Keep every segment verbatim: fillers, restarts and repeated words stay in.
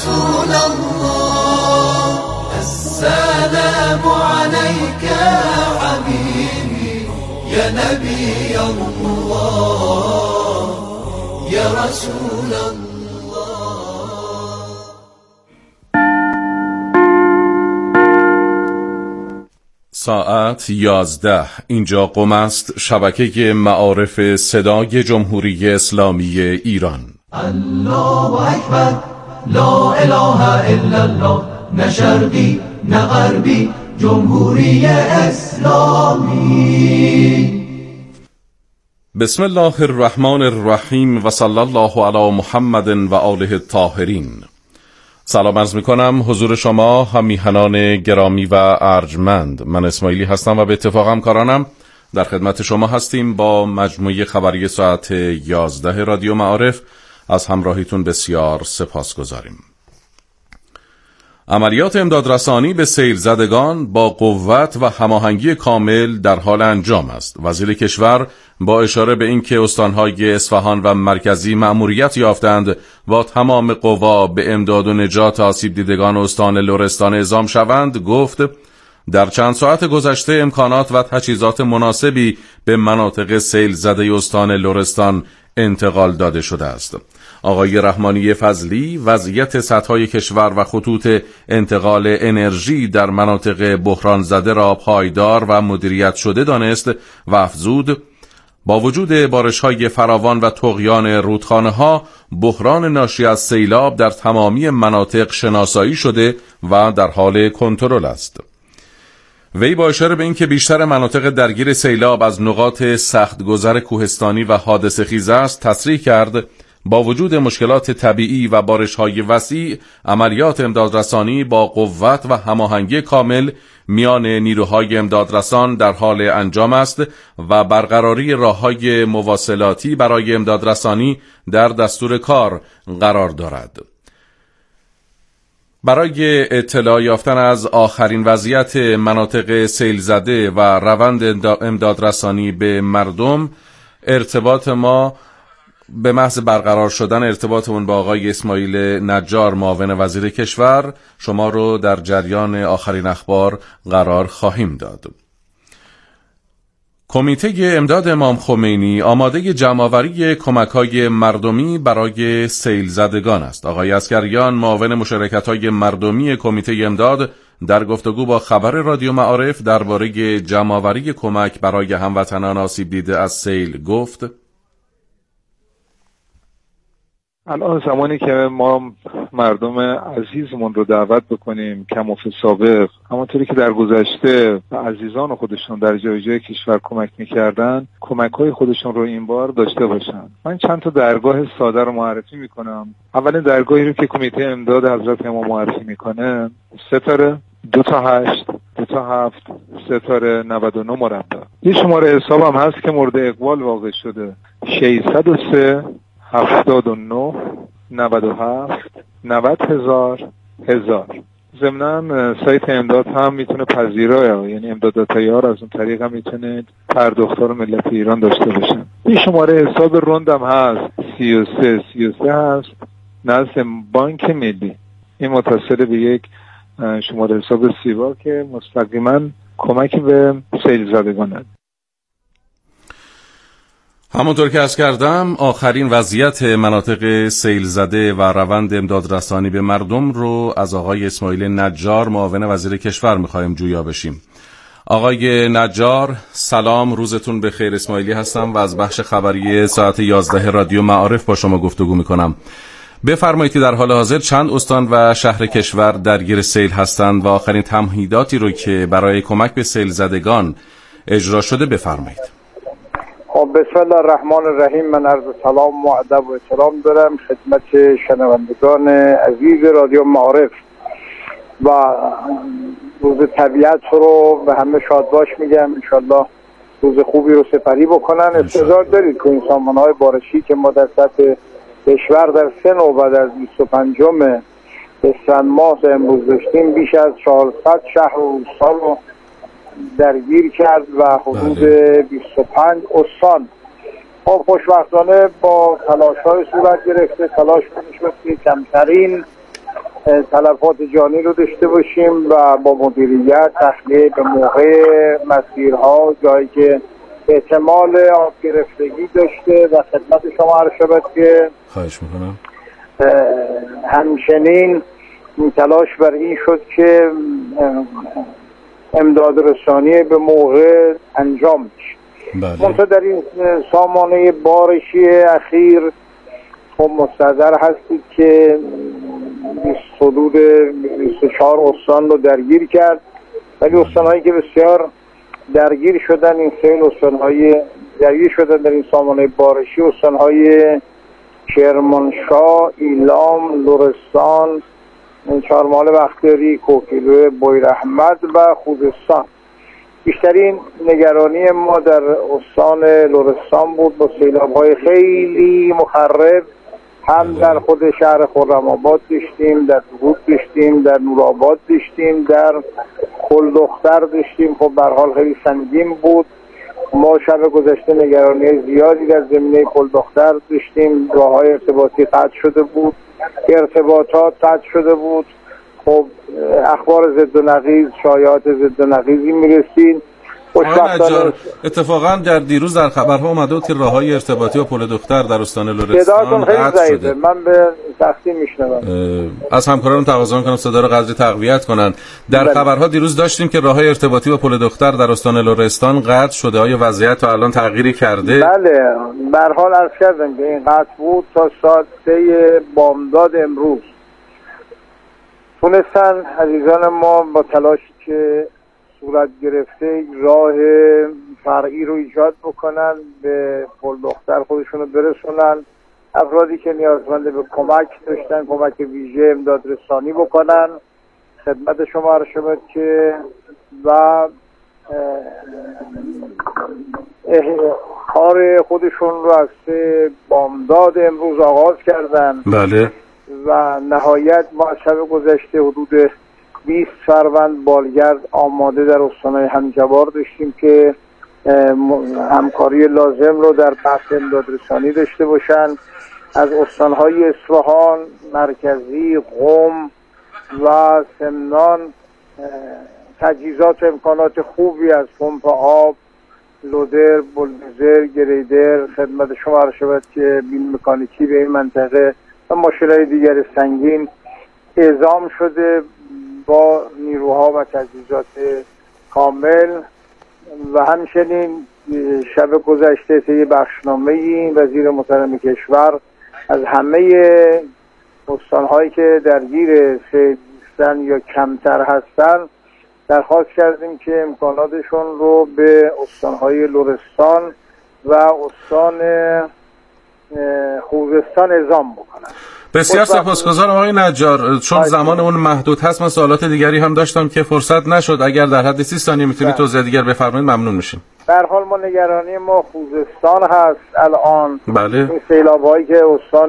رسول الله السلام عليك يا حبيبي يا نبي الله يا رسول الله. ساعت یازده. اینجا قم است، شبکه معارف صدای جمهوری اسلامی ایران. الله اکبر، لا اله الا الله، نه شرقی نه غربی، جمهوری اسلامی. بسم الله الرحمن الرحیم و صلی الله علی محمد و آله الطاهرین. سلام عرض میکنم حضور شما همیهنان گرامی و ارجمند. من اسماعیلی هستم و به اتفاق همکارانم در خدمت شما هستیم با مجموعه خبری ساعت یازده رادیو معارف. از همراهیتون بسیار سپاسگزاریم. عملیات امدادرسانی به سیل زدگان با قوت و هماهنگی کامل در حال انجام است. وزیر کشور با اشاره به اینکه استانهای اصفهان و مرکزی مأموریت یافتند با تمام قوا به امداد و نجات آسیب دیدگان استان لرستان اعزام شوند، گفت در چند ساعت گذشته امکانات و تجهیزات مناسبی به مناطق سیل زده استان لرستان انتقال داده شده است. آقای رحمانی فضلی وضعیت سدهای کشور و خطوط انتقال انرژی در مناطق بحران زده را پایدار و مدیریت شده دانست و افزود با وجود بارش‌های فراوان و طغیان رودخانه‌ها، بحران ناشی از سیلاب در تمامی مناطق شناسایی شده و در حال کنترل است. وی با اشاره به اینکه بیشتر مناطق درگیر سیلاب از نقاط سخت‌گذر کوهستانی و حادثه‌خیز است، تصریح کرد با وجود مشکلات طبیعی و بارش‌های وسیع، عملیات امدادرسانی با قوت و هماهنگی کامل میان نیروهای امدادرسان در حال انجام است و برقراری راه‌های مواصلاتی برای امدادرسانی در دستور کار قرار دارد. برای اطلاع یافتن از آخرین وضعیت مناطق سیل زده و روند امدادرسانی به مردم، ارتباط ما به محض برقرار شدن ارتباطمون با آقای اسماعیل نجار معاون وزیر کشور شما رو در جریان آخرین اخبار قرار خواهیم داد. کمیته امداد امام خمینی آماده جمع‌آوری کمک‌های مردمی برای سیل زدگان است. آقای عسگریان معاون مشارکت‌های مردمی کمیته امداد در گفتگو با خبر رادیو معارف درباره جمع‌آوری کمک برای هموطنان آسیب دیده از سیل گفت: الان زمانی که ما مردم عزیزمون رو دعوت بکنیم کم و سابق، همونطوری که در گذشته به عزیزان خودشون در جای جای کشور کمک میکردن، کمک‌های خودشون رو این بار داشته باشن. من چند تا درگاه ساده رو معرفی میکنم. اولین درگاهی رو که کمیته امداد حضرت امام معرفی میکنه، ستاره دو تا هشت دو تا هفت ستاره نود و نه مربع. یه شماره حساب هم هست که مورد اقبال واقع شده، ششصد و سه هفتاد و نه نود و هفت نود هزار هزار. ضمناً سایت امداد هم میتونه پذیرای، یعنی امداداتایی ها از اون طریق هم میتونه پرداختار ملت ایران داشته باشن. این شماره حساب رندم هست سی و سه سی و سه هست نزد بانک ملی. این متصل به یک شماره حساب سیوا که مستقیما کمکی به سیل زدگانه. همونطور که عرض کردم، آخرین وضعیت مناطق سیل زده و روند امدادرسانی به مردم رو از آقای اسماعیل نجار معاون وزیر کشور می‌خوایم جویا بشیم. آقای نجار سلام، روزتون بخیر. اسماعیلی هستم و از بخش خبری ساعت یازده رادیو معارف با شما گفتگو می‌کنم. بفرمایید که در حال حاضر چند استان و شهر کشور درگیر سیل هستند و آخرین تمهیداتی رو که برای کمک به سیل زدگان اجرا شده بفرمایید. خب بسم الله الرحمن الرحیم. من عرض سلام و ادب و احترام دارم خدمت شنوندگان عزیز رادیو معارف و روز طبیعت رو به همه شادباش میگم. انشالله روز خوبی رو سپری بکنن. انتظار دارید که این سامانه‌های بارشی که ما در سطح کشور در سه نوبت از بیست و پنجم اسفند ماه امروز داشتیم، بیش از چهارصد شهر و روستا رو درگیر کرد و حدود بیست و پنج استان. خب خوشبختانه با تلاش‌های صورت گرفته، تلاش می‌شد که کمترین تلفات جانی رو داشته باشیم و با مدیریت تخلیه به موقع مسیرها جایی که احتمال آب گرفتگی داشته و خدمت شما عرض شود که خواهش میکنم همچنین تلاش بر این شد که امداد رسانی به موقع انجام میشه. بله. منتها در این سامانه بارشی اخیر خب مستحضر هستید که حدود بیست و چهار استان رو درگیر کرد، ولی استانهایی که بسیار درگیر شدن این سیل استانهای درگیر شدن در این سامانه بارشی استانهای کرمانشاه، ایلام، لرستان، چهارمحال بختیاری، کوکیلوه، بویراحمد و خوزستان. بیشترین نگرانی ما در استان لرستان بود با سیلاب‌های خیلی مخرب، هم در خود شهر خرم‌آباد داشتیم، در درود داشتیم، در نورآباد داشتیم، در کلدختر داشتیم. خب به هر حال خیلی سنگین بود. ما شب گذشته نگرانی زیادی در زمینه کلدختر داشتیم، راه‌های ارتباطی قطع شده بود، ارتباطات قطع شده بود. خب اخبار ضد و نقیض، شایعات ضد و نقیضی میرسید. خوشبختانه اتفاقا در دیروز در خبرها اومده بود که راههای ارتباطی و پل دختر در استان لرستان قطع شده. من به سختی میشنوم. از همکارانم تقاضا میکنم صدا رو قدری تقویت کنن. در بله. خبرها دیروز داشتیم که راههای ارتباطی و پل دختر در استان لرستان قطع شده. آیا وضعیت تا الان تغییری کرده؟ بله، به هر حال عرض کردم که این قطع بود تا ساعت سه بامداد امروز. تونستن عزیزان ما با تلاشی که صورت گرفته راه فرعی رو ایجاد بکنن، به پل دختر خودشون رو برسونن. افرادی که نیازمند به کمک داشتن کمک ویژه امداد رسانی بکنن. خدمت شما عرض شود که و کار خودشون رو از بامداد امروز آغاز کردن. بله. و نهایت ما شب گذشته حدود بیست فروند بالگرد آماده در استانهای همجوار داشتیم که همکاری لازم رو در بحث امداد رسانی داشته باشن. از استانهای اصفهان، مرکزی، قم و سمنان تجهیزات و امکانات خوبی از پمپ آب، لودر، بولدوزر، گریدر، خدمت شما عرض شود که بین مکانیکی به این منطقه و ماشین‌های دیگر سنگین اعزام شده با نیروها و تجهیزات کامل. و همچنین شب گذشته طی بخشنامه‌ای وزیر محترم کشور از همه استان‌هایی که درگیر سیل هستن یا کمتر هستن درخواست کردیم که امکاناتشون رو به استان‌های لرستان و استان خوزستان اعزام بکنن. بسیار سپاسگزارم آقای نجار. چون زمان اون محدود هست من سوالات دیگری هم داشتم که فرصت نشد. اگر در حد سی ثانیه میتونید توضیح دیگر بفرمایید ممنون میشیم. در حال ما نگرانی ما خوزستان هست الان. بله. این سیلاب‌هایی که استان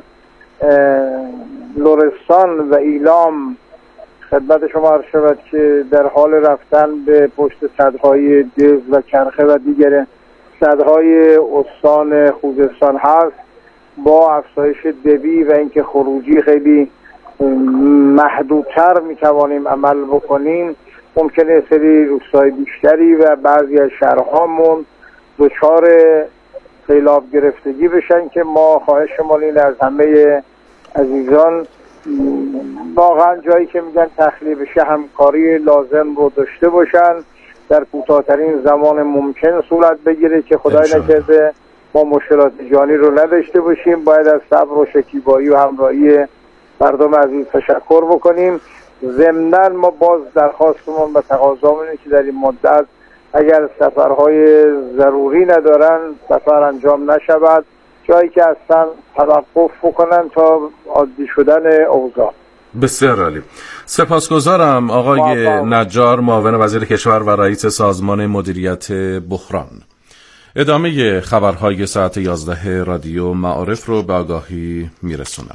لرستان و ایلام خدمت شما عرض شود که در حال رفتن به پشت سدهای دز و کرخه و دیگر سدهای استان خوزستان هست، با افزایش دبی و اینکه خروجی خیلی محدودتر میتوانیم عمل بکنیم. ممکنه سری روستای بیشتری و بعضی از شهرهامون دچار سیلاب گرفتگی بشن که ما خواهشمون این از همه عزیزان واقعا جایی که میگن تخلیه بشه همکاری لازم رو داشته باشن، در کوتاه‌ترین زمان ممکن صورت بگیره که خدای نکرده ما مشکلات جانی رو نداشته باشیم. باید از صبر و شکیبایی و همراهی مردم عزیز تشکر بکنیم. ضمناً ما باز درخواستمون و تقاضامون اینه که در این مدت اگر سفرهای ضروری ندارن سفر انجام نشود، جایی که اصلا توقف بکنن تا عادی شدن اوضاع. بسیار عالی. سپاسگزارم آقای نجار، معاون وزیر کشور و رئیس سازمان مدیریت بحران. ادامه خبرهای ساعت یازده رادیو معارف رو به آگاهی میرسونم.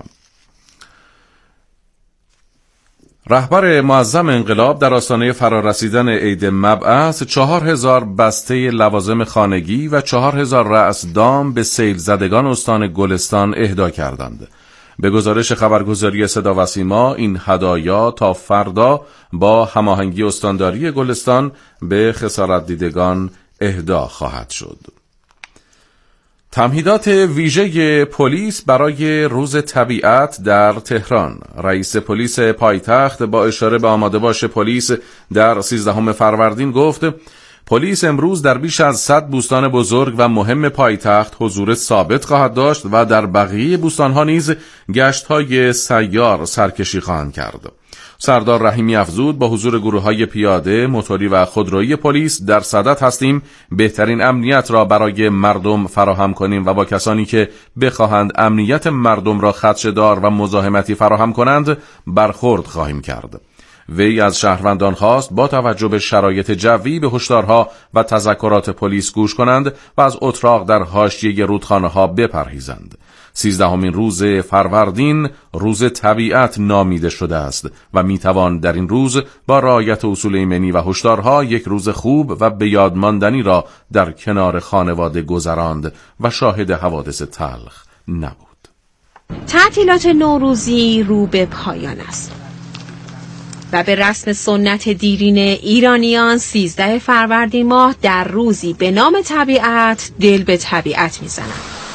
رهبر معظم انقلاب در آستانه فرارسیدن عید مبعث چهار هزار بسته لوازم خانگی و چهار هزار رأس دام به سیل زدگان استان گلستان اهدا کردند. به گزارش خبرگزاری صدا و سیما این هدایا تا فردا با هماهنگی استانداری گلستان به خسارت دیدگان اهدا خواهد شد. تمهیدات ویژه پلیس برای روز طبیعت در تهران. رئیس پلیس پایتخت با اشاره به آماده باش پلیس در سیزدهم فروردین گفت پلیس امروز در بیش از صد بوستان بزرگ و مهم پایتخت حضور ثابت خواهد داشت و در بقیه بوستان‌ها نیز گشت‌های سیار سرکشی خواهند کرد. سردار رحیمی افزود با حضور گروه‌های پیاده، موتوری و خودرویی پلیس در صدد هستیم بهترین امنیت را برای مردم فراهم کنیم و با کسانی که بخواهند امنیت مردم را خدشه‌دار و مزاحمتی فراهم کنند برخورد خواهیم کرد. وی از شهروندان خواست با توجه به شرایط جوی به هشدارها و تذکرات پلیس گوش کنند و از اتراق در حاشیه رودخانه‌ها بپرهیزند. سیزدهمین روز فروردین روز طبیعت نامیده شده است و میتوان در این روز با رعایت اصول ایمنی و هشدارها یک روز خوب و به یاد ماندنی را در کنار خانواده گذراند و شاهد حوادث تلخ نبود. تعطیلات نوروزی رو به پایان است و به رسم سنت دیرین ایرانیان سیزده فروردین ماه در روزی به نام طبیعت دل به طبیعت میزنند.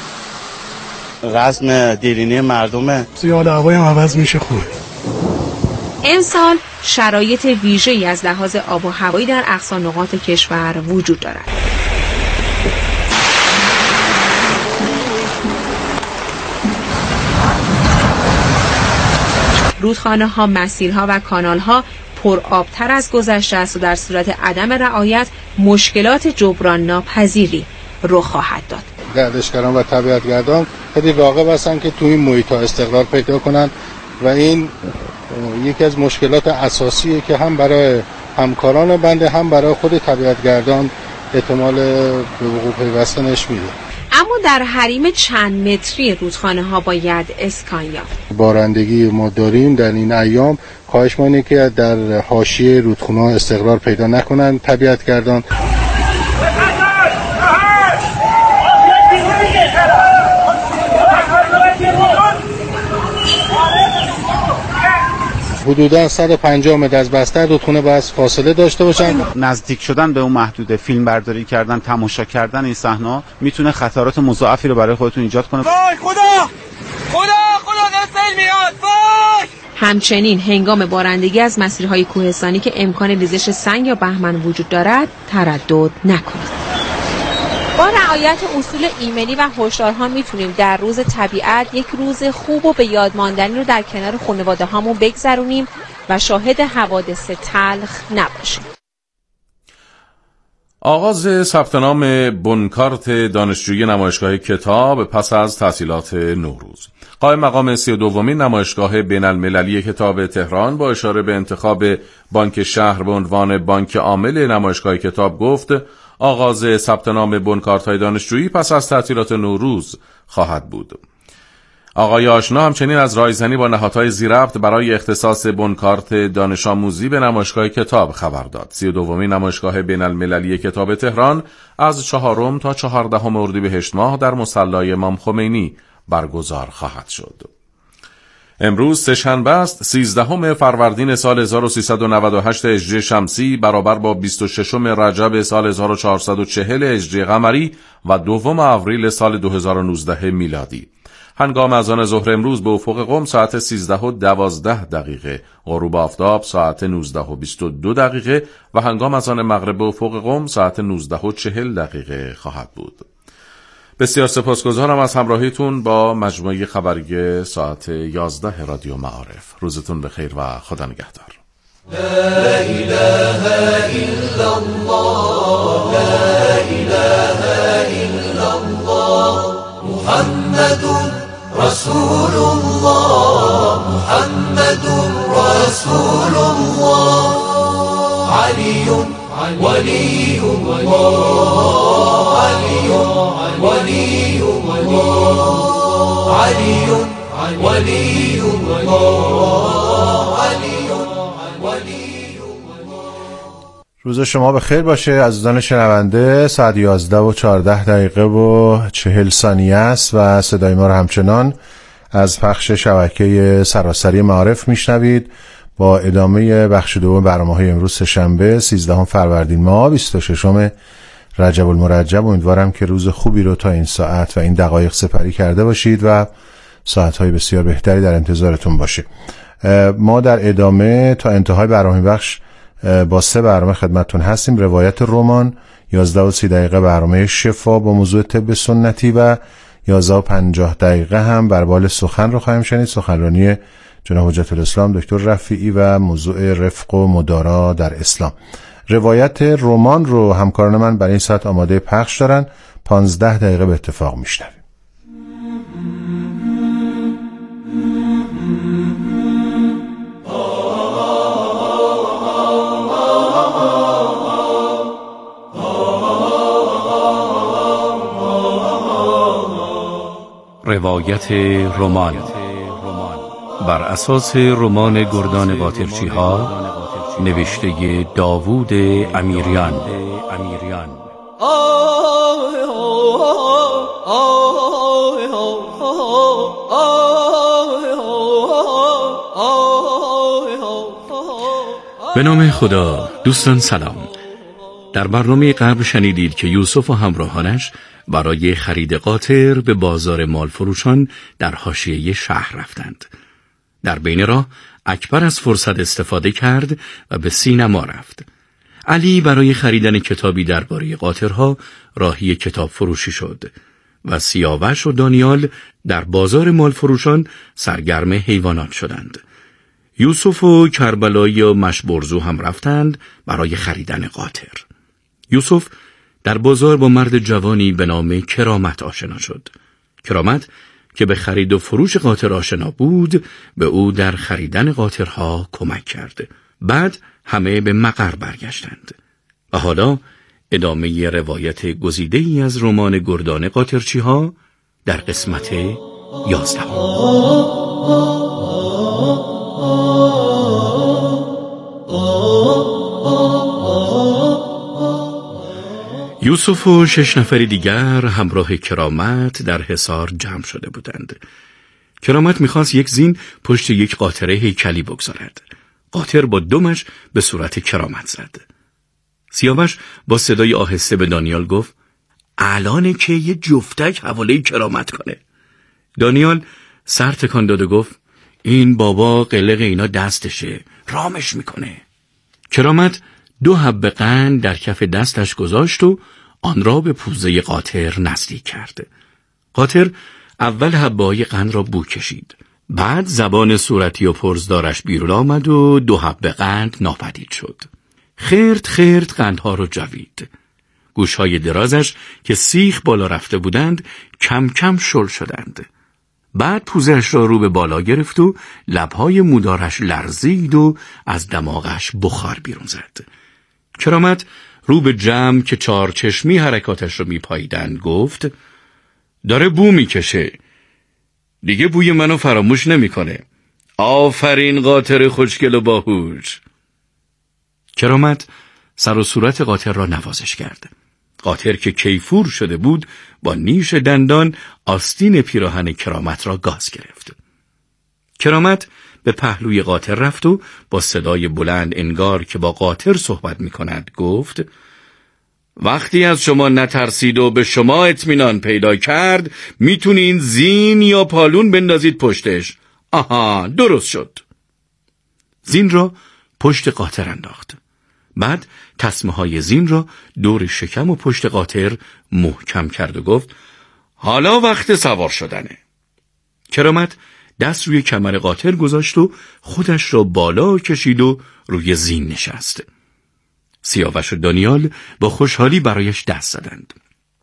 رسم دیرینی مردمه. زیاد هوایی هم عوض میشه خوبه. امسال شرایط ویژه‌ای از لحاظ آب و هوایی در اقصا نقاط کشور وجود دارد. رودخانه‌ها، مسیرها و کانال‌ها پر آبتر از گذشته است و در صورت عدم رعایت مشکلات جبران ناپذیری رخ خواهد داد. گردشگران و طبیعتگردان خیلی راغب هستن که تو این محیط استقرار پیدا کنن و این یکی از مشکلات اساسیه که هم برای همکاران بنده هم برای خود طبیعتگردان احتمال به وقوع پیوستنش میده. اما در حریم چند متری رودخانه ها باید اسکان یافت. بارندگی ما داریم در این ایام، خواهش ما اینه که در حاشیه رودخانه ها استقرار پیدا نکنن طبیعتگردان. حدوداً صد و پنجاه متر از بستر رودخانه باید فاصله داشته باشن. نزدیک شدن به اون محدوده، فیلم برداری کردن، تماشا کردن این صحنه میتونه خطرات مضاعفی رو برای خودتون ایجاد کنه. وای خدا خدا خدا دست میاد. وای همچنین هنگام بارندگی از مسیرهای کوهستانی که امکان ریزش سنگ یا بهمن وجود دارد تردد نکنید. با رعایت اصول ایمنی و هشدارها میتونیم در روز طبیعت یک روز خوب و به یاد ماندنی رو در کنار خانواده هامون بگذرونیم و شاهد حوادث تلخ نباشیم. آغاز ثبت نام بنکارت دانشجویی نمایشگاه کتاب پس از تعطیلات نوروز. قائم مقام سی و دومین نمایشگاه بین المللی کتاب تهران با اشاره به انتخاب بانک شهر به عنوان بانک عامل نمایشگاه کتاب گفت آغاز ثبت نام بنکارت‌های دانشجویی پس از تعطیلات نوروز خواهد بود. آقای آشنا همچنین از رایزنی با نهادهای ذی‌ربط برای اختصاص بنکارت دانش آموزی به نمایشگاه کتاب خبر داد. سی و دومین نمایشگاه بین المللی کتاب تهران از چهارم تا چهاردهم اردیبهشت ماه در مصلی امام خمینی برگزار خواهد شد. امروز سه‌شنبه است، سیزدهم فروردین سال هزار و سیصد و نود و هشت هجری شمسی برابر با بیست و ششم رجب سال هزار و چهارصد و چهل هجری قمری و دوم آوریل سال دو هزار و نوزده میلادی. هنگام اذان ظهر امروز به افق قم ساعت سیزده و دوازده دقیقه، غروب آفتاب ساعت نوزده و بیست و دو دقیقه و هنگام اذان مغرب به افق قم ساعت نوزده و چهل دقیقه خواهد بود. بسیار سپاسگزارم از همراهیتون با مجموعه خبری ساعت یازده رادیو معارف. روزتون بخیر و خدا نگهدار. لا اله الا الله لا اله الا الله محمد رسول الله محمد رسول الله علی ولی الله علی ولی الله علی ولی الله علی ولی روز شما بخیر باشه عزیزان شنونده. ساعت یازده و چهارده دقیقه و چهل ثانیه است و صدای ما رو همچنان از پخش شبکه سراسری معارف میشنوید با ادامه بخش دوم برنامه‌های امروز شنبه سیزدهم فروردین ماه بیست و ششم رجب المرجب. امیدوارم که روز خوبی رو تا این ساعت و این دقایق سپری کرده باشید و ساعت‌های بسیار بهتری در انتظارتون باشه. ما در ادامه تا انتهای برنامه بخش با سه برنامه خدمتتون هستیم. روایت رمان، یازده و سی دقیقه برنامه شفا با موضوع طب سنتی و یازده و پنجاه دقیقه هم بر بال سخن رو خواهیم شنید، سخنرانی جناب حجت الاسلام دکتر رفیعی و موضوع رفق و مدارا در اسلام. روایت رمان رو همکاران من برای این ساعت آماده پخش دارن. پانزده دقیقه به اتفاق میشنویم. روایت رمان بر اساس رمان گردان باطرچی ها نوشته داوود امیریان. به نام خدا. دوستان سلام. در برنامه قبل شنیدید که یوسف و همراهانش برای خرید قاطر به بازار مالفروشان در حاشیه شهر رفتند. در بین راه اکبر از فرصت استفاده کرد و به سینما رفت. علی برای خریدن کتابی درباره قاطرها راهی کتاب فروشی شد و سیاوش و دانیال در بازار مالفروشان سرگرم حیوانات شدند. یوسف و کربلایی و مشبرزو هم رفتند برای خریدن قاطر. یوسف در بازار با مرد جوانی به نام کرامت آشنا شد. کرامت که به خرید و فروش قاطر آشنا بود به او در خریدن قاطرها کمک کرد. بعد همه به مقر برگشتند و حالا ادامه روایت گزیده‌ای از رمان گردان قاطرچی ها در قسمت یازدهم. یوسف و شش نفر دیگر همراه کرامت در حصار جمع شده بودند. کرامت میخواست یک زین پشت یک قاطره هیکلی بگذارد. قاطر با دمش به صورت کرامت زد. سیاوش با صدای آهسته به دانیال گفت الانه که یه جفتک حواله کرامت کنه. دانیال سر تکان داد و گفت این بابا قلق اینا دستشه، رامش میکنه. کرامت دو حبه قند در کف دستش گذاشت و آن را به پوزه قاطر نزدیک کرد. قاطر اول حبه‌های قند را بو کشید. بعد زبان صورتی و پرزدارش بیرون آمد و دو حبه قند ناپدید شد. خرد خرد قندها را جوید. گوشهای درازش که سیخ بالا رفته بودند کم کم شل شدند. بعد پوزهش را رو به بالا گرفت و لبهای مودارش لرزید و از دماغش بخار بیرون زد. کرامت رو به جمع که چار چشمی حرکاتش رو میپاییدند گفت داره بو میکشه، دیگه بوی منو فراموش نمیکنه. آفرین قاطر خوشگل و باهوش. کرامت سر و صورت قاطر را نوازش کرد. قاطر که کیفور شده بود با نیش دندان آستین پیراهن کرامت را گاز گرفت. کرامت به پهلوی قاطر رفت و با صدای بلند انگار که با قاطر صحبت می کند گفت وقتی از شما نترسید و به شما اطمینان پیدا کرد میتونین زین یا پالون بندازید پشتش. آها درست شد. زین را پشت قاطر انداخت. بعد تسمه های زین را دور شکم و پشت قاطر محکم کرد و گفت حالا وقت سوار شدنه. کرامت دست روی کمر قاطر گذاشت و خودش را بالا کشید و روی زین نشست. سیاوش و دانیال با خوشحالی برایش دست زدند.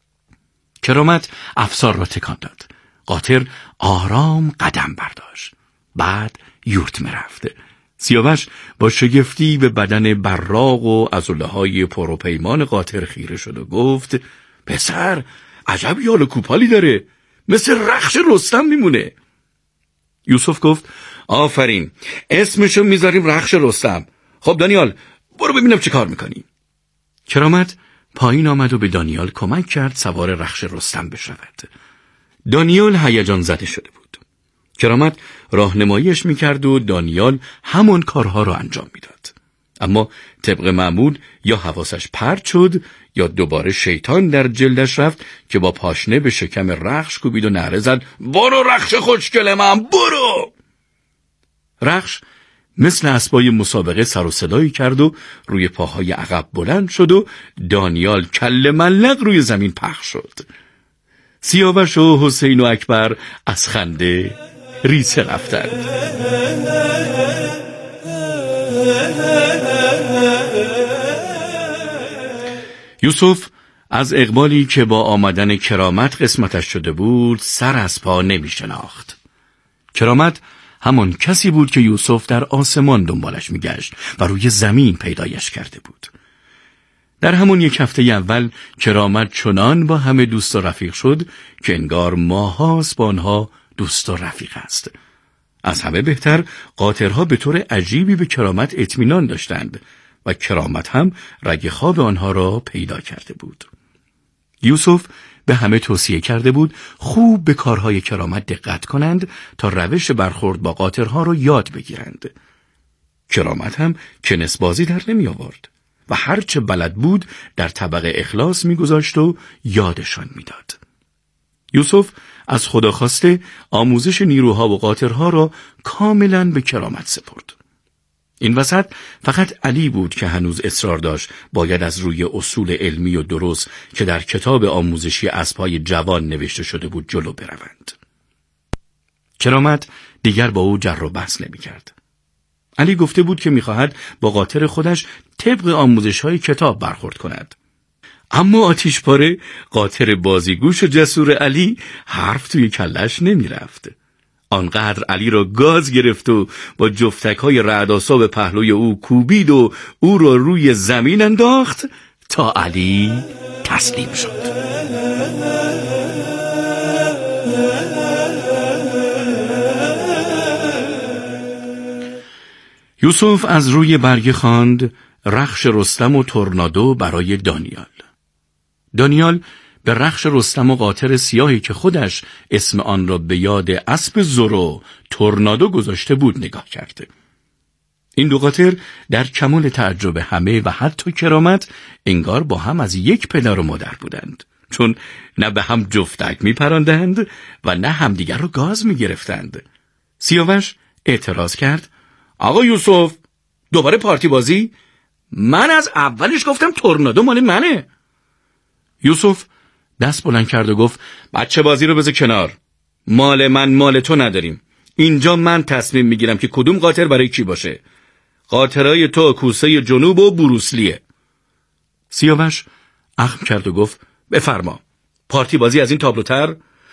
کرامت افسار را تکان داد. قاطر آرام قدم برداشت. بعد یورتمه رفت. سیاوش با شگفتی به بدن براق و عضله‌های پروپیمان قاطر خیره شد و گفت پسر عجب یال و کوپالی داره، مثل رخش رستم میمونه. یوسف گفت آفرین، اسمشو میذاریم رخش رستم. خب دانیال برو ببینم چه کار میکنی. کرامت پایین آمد و به دانیال کمک کرد سوار رخش رستم بشود. دانیال هیجان زده شده بود. کرامت راهنماییش میکرد و دانیال همون کارها رو انجام میداد. اما طبق معمول یا حواسش پرت شد یا دوباره شیطان در جلدش رفت که با پاشنه به شکم رخش کوبید و نعره زد برو رخش خوشگل من برو. رخش مثل اسبای مسابقه سر و صدایی کرد و روی پاهای عقب بلند شد و دانیال کله ملق روی زمین پخش شد. سیاوش و حسین و اکبر از خنده ریسه رفتند. یوسف از اقبالی که با آمدن کرامت قسمتش شده بود سر از پا نمی شناخت. کرامت همان کسی بود که یوسف در آسمان دنبالش می گشت و روی زمین پیدایش کرده بود. در همون یک هفته اول کرامت چنان با همه دوست و رفیق شد که انگار ماهاست با آنها دوست و رفیق است. از همه بهتر قاطرها به طور عجیبی به کرامت اطمینان داشتند و کرامت هم رگ خواب آنها را پیدا کرده بود. یوسف به همه توصیه کرده بود خوب به کارهای کرامت دقت کنند تا روش برخورد با قاطرها را یاد بگیرند. کرامت هم کنس بازی در نمی آورد و هرچه بلد بود در طبق اخلاص می گذاشت و یادشان می داد. یوسف از خدا خواسته آموزش نیروها و قاطرها را کاملا به کرامت سپرد. این وسط فقط علی بود که هنوز اصرار داشت باید از روی اصول علمی و درست که در کتاب آموزشی اسب‌های جوان نوشته شده بود جلو بروند. کرامت دیگر با او جر و بحث نمی کرد. علی گفته بود که می‌خواهد با قاطر خودش طبق آموزش‌های کتاب برخورد کند. اما آتیشپاره قاطر بازیگوش و جسور علی حرف توی کلش نمی رفت. آنقدر علی را گاز گرفت و با جفتک‌های رعدآسا به پهلوی او کوبید و او را روی زمین انداخت تا علی تسلیم شد. یوسف از روی برگه خواند رخش رستم و تورنادو برای دانیال. دانیال به رخش رستم و قاطر سیاهی که خودش اسم آن را به یاد اسب زورو تورنادو گذاشته بود نگاه کرده. این دو قاطر در کمال تعجب همه و حتی کرامت انگار با هم از یک پدر و مادر بودند، چون نه به هم جفتک می پراندند و نه همدیگر رو گاز می گرفتند. سیاوش اعتراض کرد آقا یوسف دوباره پارتی بازی؟ من از اولش گفتم تورنادو مال منه. یوسف دست بلند کرد و گفت بچه بازی رو بذار کنار، مال من مال تو نداریم. اینجا من تصمیم میگیرم که کدوم قاطر برای کی باشه. قاطرای تو کوسه جنوب و بروسلیه. سیاوش اخم کرد و گفت بفرما، پارتی بازی از این تابلوتر؟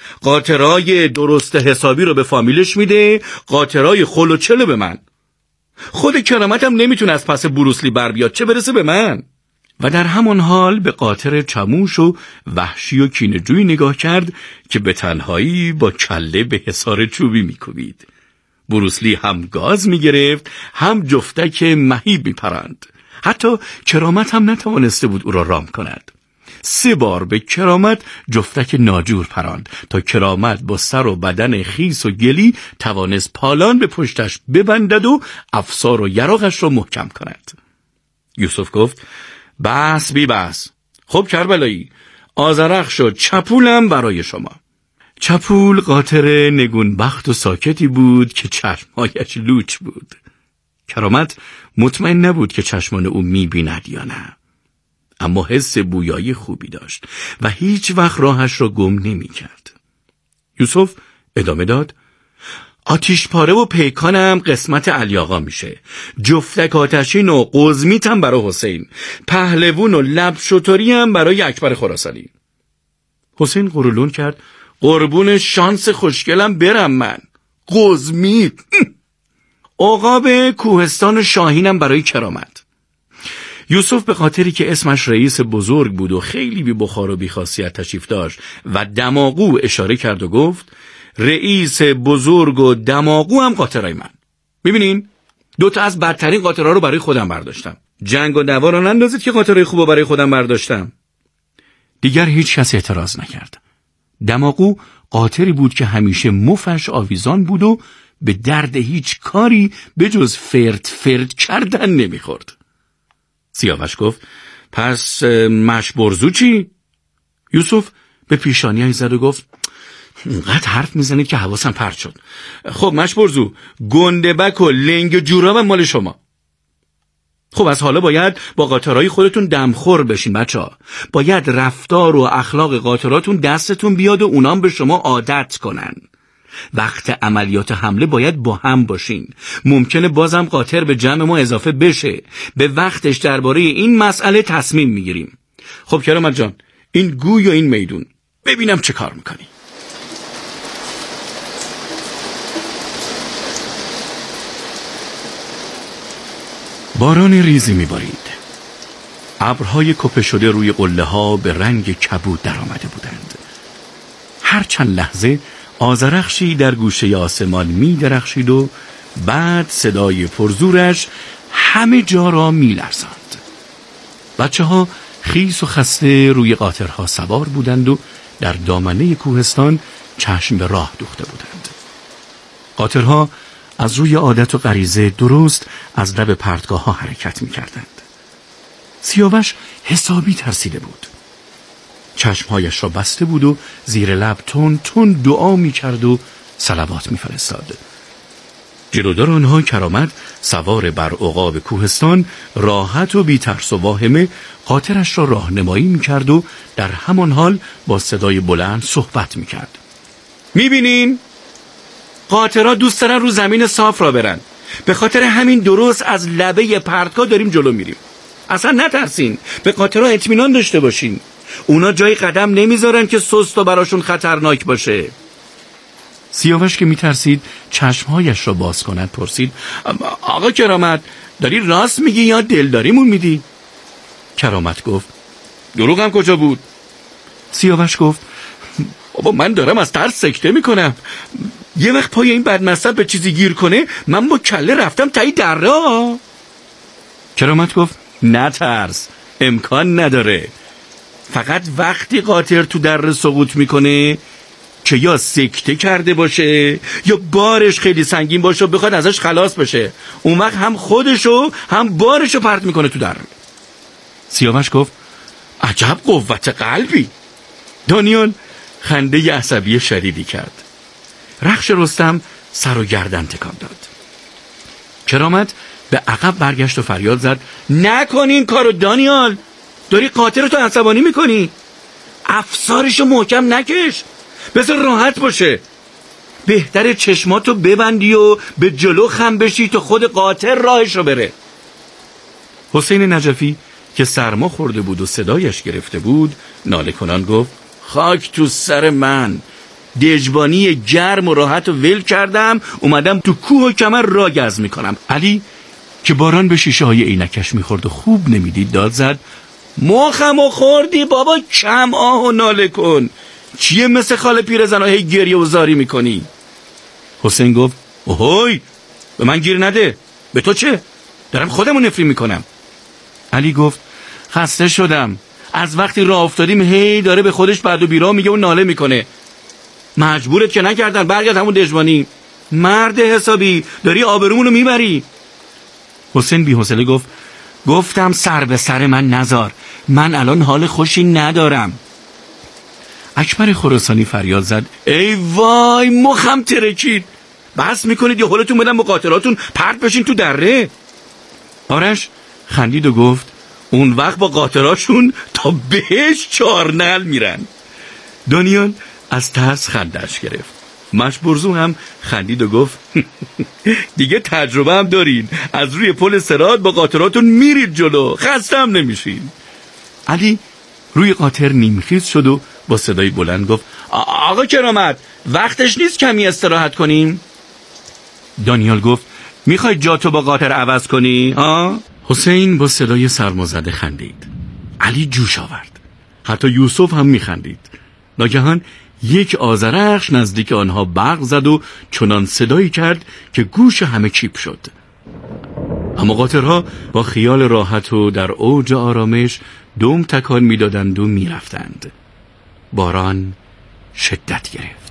قاطرای درست حسابی رو به فامیلش میده، قاطرای خل و چلو به من. خود کرامت هم نمیتونه از پس بروسلی بر بیاد، چه برسه به من. و در همان حال به قاطر چموش و وحشی و کینه‌جویی نگاه کرد که به تنهایی با کله به حصار چوبی میکوبید. بروسلی هم گاز میگرفت هم جفتک مهیب میپراند. حتی کرامت هم نتوانسته بود او را رام کند. سه بار به کرامت جفتک ناجور پراند تا کرامت با سر و بدن خیس و گلی توانست پالان به پشتش ببندد و افسار و یراقش را محکم کند. یوسف گفت بس بی بس. خب کربلایی، آذرخش و چپولم برای شما. چپول قاطر نگون بخت و ساکتی بود که چشمهایش لوچ بود. کرامت مطمئن نبود که چشمان او می‌بیند یا نه، اما حس بویایی خوبی داشت و هیچ وقت راهش را گم نمی‌کرد. یوسف ادامه داد آتیش پاره و پیکانم قسمت علی آقا میشه، جفتک آتشین و قزمیتم برای حسین، پهلوون و لب شطوری هم برای اکبر خراسانی. حسین قرولون کرد قربون شانس خوشگلم برم من. قزمیت عقاب کوهستان شاهینم برای کرامت. یوسف به خاطری که اسمش رئیس بزرگ بود و خیلی بی بخار و بی خاصیت تشریف داشت و دماغو اشاره کرد و گفت رئیس بزرگ و دماغو هم قاطرای من. میبینین دوتا از بدترین قاطرها رو برای خودم برداشتم. جنگ و دعوا رو نندازید که قاطرای خوبو برای خودم برداشتم. دیگر هیچ کس اعتراض نکرد. دماغو قاطری بود که همیشه مفش آویزان بود و به درد هیچ کاری به جز فرد فرد کردن نمیخورد. سیاوش گفت پس مشبرزو چی؟ یوسف به پیشانیش زد و گفت اینقدر حرف میزنید که حواسم پرت شد. خب مشبرزو، گندبک و لنگ و جوراب مال شما. خب از حالا باید با قاطرهای خودتون دمخور بشین بچه‌ها. باید رفتار و اخلاق قاطراتون دستتون بیاد و اونام به شما عادت کنن. وقت عملیات حمله باید با هم باشین. ممکنه بازم قاطر به جمع ما اضافه بشه. به وقتش درباره این مسئله تصمیم میگیریم. خب کرامت جان، این گوی و این میدون، ببینم چه کار میکنی. باران ریزی میبارید. ابرهای کپه شده روی قله ها به رنگ کبود در آمده بودند. هر چند لحظه آذرخشی در گوشه آسمان می درخشید و بعد صدای پرزورش همه جا را می لرزاند. بچه ها خیس و خسته روی قاطرها سوار بودند و در دامنه کوهستان چشم به راه دوخته بودند. قاطرها از روی عادت و غریزه درست از لب پرتگاه ها حرکت می کردند. سیاوش حسابی ترسیده بود. چشمهایش را بسته بود و زیر لب تون تون دعا می کرد و صلوات می فرستاد. جلودار آنها کرامت سوار بر عقاب کوهستان راحت و بی ترس و واهمه قاطرش را راهنمایی می کرد و در همان حال با صدای بلند صحبت می کرد. می بینین؟ قاطرها دوست دارن رو زمین صاف را برن. به خاطر همین درست از لبه پرتگاه داریم جلو میریم. اصلا نترسین، به قاطرها اطمینان داشته باشین. اونا جای قدم نمیذارن که سست و براشون خطرناک باشه. سیاوش که میترسید چشمهایش را باز کند پرسید آقا کرامت، داری راست میگی یا دلداریمون میدی؟ کرامت گفت دروغم کجا بود؟ سیاوش گفت بابا من دارم از ترس سکته میکنم. یه وقت پای این بدمصب به چیزی گیر کنه من با کله رفتم تایی دره. کرامت گفت نترس، امکان نداره. فقط وقتی قاطر تو دره سقوط میکنه که یا سکته کرده باشه یا بارش خیلی سنگین باشه و بخواد ازش خلاص بشه، اون وقت هم خودشو هم بارشو پرت میکنه تو دره. سیاوش گفت عجب قوت قلبی. دانیال خنده عصبی شدیدی کرد. رخش رستم سر و گردن تکان داد. کرامت به عقب برگشت و فریاد زد نکن این کارو دانیال، داری قاطرتو عصبانی میکنی. افسارشو محکم نکش، بذار راحت باشه. بهتره چشماتو ببندی و به جلو خم بشی تا خود قاطر راهش رو بره. حسین نجفی که سرما خورده بود و صدایش گرفته بود ناله کنان گفت خاک تو سر من، دژبانی گرم و راحت و ول کردم اومدم تو کوه و کمر را گز میکنم. علی که باران به شیشه های عینکش میخورد و خوب نمیدید داد زد مخم و خوردی بابا، کم آه و ناله کن. چیه مثل خاله پیرزنا هی گریه و زاری میکنی؟ حسین گفت اوهوی به من گیر نده، به تو چه؟ دارم خودمو نفری میکنم. علی گفت خسته شدم، از وقتی راه افتادیم هی داره به خودش بعد و بیراه میگه و ناله میکنه. مجبورت که نکردن، برگرد همون دژبانی. مرد حسابی، داری آبرومونو میبری. حسین بی حوصله گفت گفتم سر به سر من نزار، من الان حال خوشی ندارم. اکبر خراسانی فریاد زد ای وای مخم ترکید، بس میکنید یا حالتون بدم مقاطراتون پرت بشین تو دره. آرش خندید و گفت اون وقت با قاطراشون تا بهش چارنل میرن. دانیال از ترس خندش گرفت. مشبرزو هم خندید و گفت دیگه تجربه هم دارین، از روی پل صراط با قاطراتون میرید جلو، خسته هم نمیشین. علی روی قاطر نیمخیز شد و با صدای بلند گفت آقا کرامت، وقتش نیست کمی استراحت کنیم؟ دانیال گفت میخوای جاتو با قاطر عوض کنی ها؟ حسین با صدای سرمازده خندید. علی جوش آورد. حتی یوسف هم میخندید. ناگهان یک آذرخش نزدیک آنها برق زد و چنان صدایی کرد که گوش همه چیپ شد. اما قاطرها با خیال راحت و در اوج آرامش دم تکان میدادند و میرفتند. باران شدت گرفت.